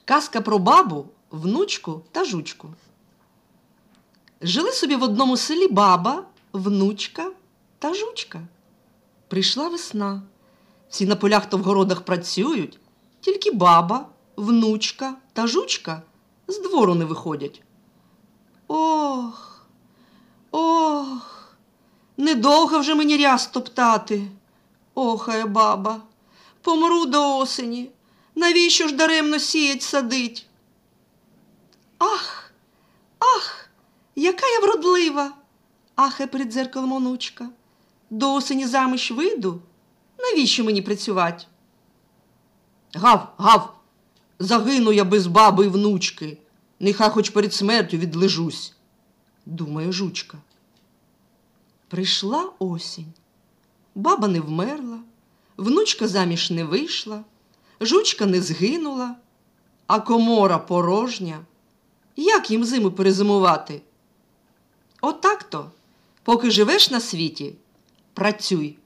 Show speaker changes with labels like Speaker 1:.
Speaker 1: Казка про бабу, внучку та жучку. Жили собі в одному селі баба, внучка та жучка. Прийшла весна. Всі на полях та в городах працюють, тільки баба, внучка та жучка з двору не виходять. Ох, ох, недовго вже мені ряс топтати. Охає баба, помру до осені, навіщо ж даремно сіять садить? Ах, ах, яка я вродлива, ахає перед дзеркалом онучка. До осені заміж вийду, навіщо мені працювати? Гав, гав, загину я без баби й внучки, нехай хоч перед смертю відлежусь, думає жучка. Прийшла осінь. Баба не вмерла, внучка заміж не вийшла, жучка не згинула, а комора порожня. Як їм зиму перезимувати? Отак-то, поки живеш на світі, працюй.